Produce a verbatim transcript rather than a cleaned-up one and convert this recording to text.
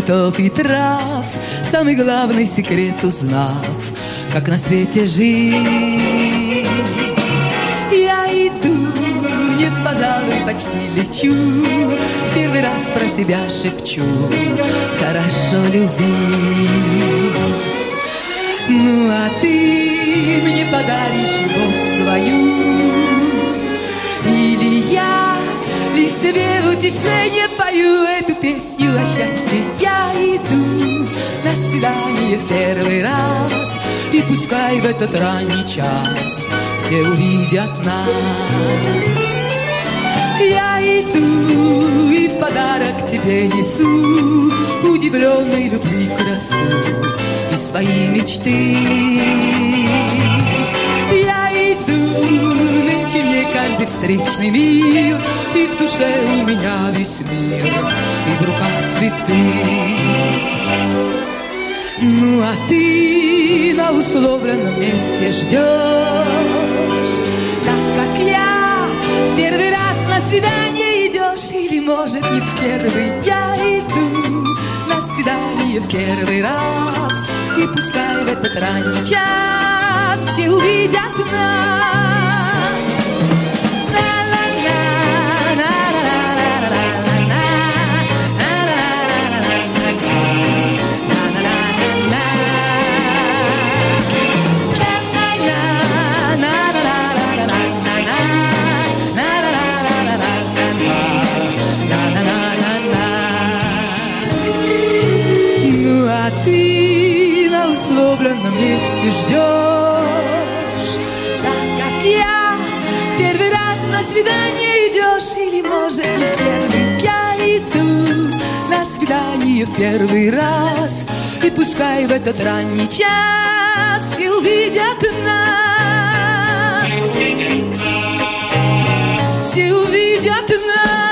цветов и трав, самый главный секрет узнав, как на свете жить. Я иду, нет, пожалуй, почти лечу, в первый раз про себя шепчу: хорошо любить. Ну а ты мне подаришь любовь свою, или я лишь себе в утешение пою эту песню о счастье. Я иду на свидание в первый раз, и пускай в этот ранний час все увидят нас. Я иду и в подарок тебе несу удивленной любви красу и свои мечты. Я иду, нынче мне каждый встречный мир, и в душе у меня весь мир, и в руках цветы. Ну а ты на условленном месте ждешь, так как я в первый раз на свидание идешь, или, может, не в первый. Я иду на свидание в первый раз, и пускай в этот ранний час все увидят нас. А ты на условленном месте ждешь, так как я первый раз на свидание идешь, или, может, не в первый. Я иду на свидание в первый раз, и пускай в этот ранний час все увидят нас, все увидят нас.